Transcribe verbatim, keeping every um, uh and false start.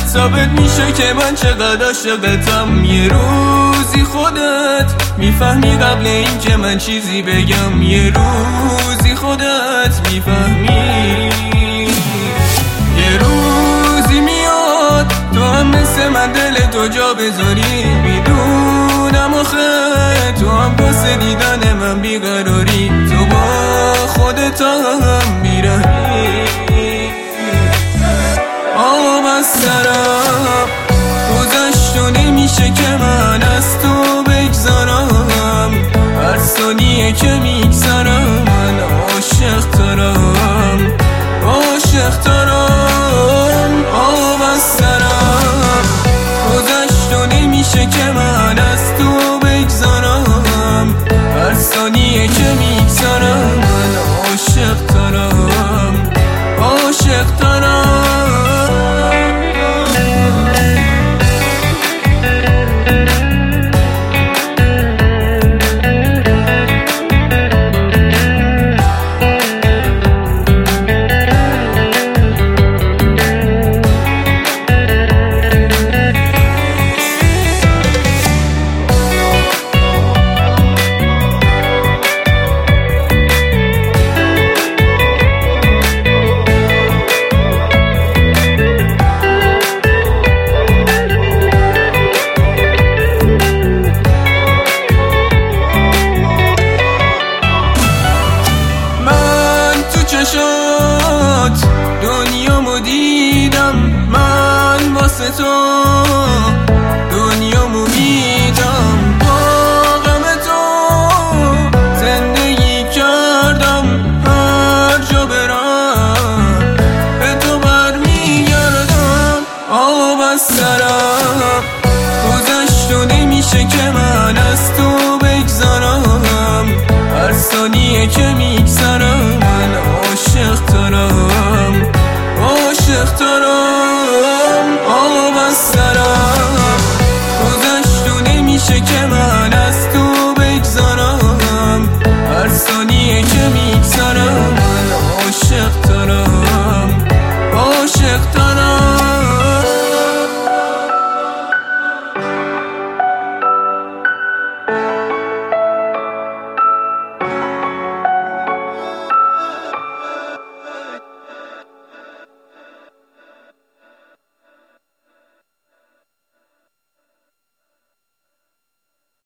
ثابت میشه که من چقدر عاشقتم. یه روزی خودت میفهمی قبل این که من چیزی بگم، یه روزی خودت میفهمی. یه روزی میاد تو هم مثل من دل تو جا بذاری، میدونم آخه تو هم واسه دیدن من بیقراری، تو با خودت هم میرهی. آب از سرم گذشت و نمیشه که من از تو بگذارم، هر ثانیه که میگذرم من عاشق ترم، عاشق ترم. آب از سرم گذشت و نمیشه که من از تو بگذارم، هر ثانیه که میگذرم من عاشق ترم، عاشق ترم. چشات دنیامو دیدم، من واسه تو دنیامو میدم، با غم تو زندگی کردم، هر جا برم به تو برمیگردم. آب از سرم گذشت و نمیشه که من از تو بگذارم، هر ثانیه که میگذرم